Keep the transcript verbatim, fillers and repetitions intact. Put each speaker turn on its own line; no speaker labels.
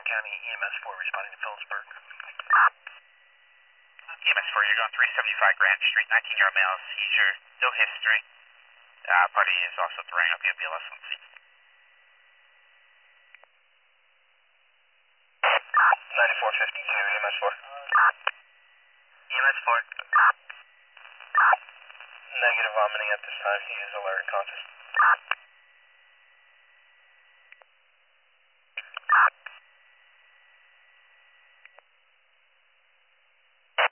County E M S four responding to Phillipsburg.
E M S four, you're going three seventy-five Grand Street, nineteen-year-old male, seizure, no history. Uh, party is also throwing up the B L S on scene.
ninety-four fifty-two, E M S four.
E M S four.
Negative vomiting at this time. He is alert and conscious.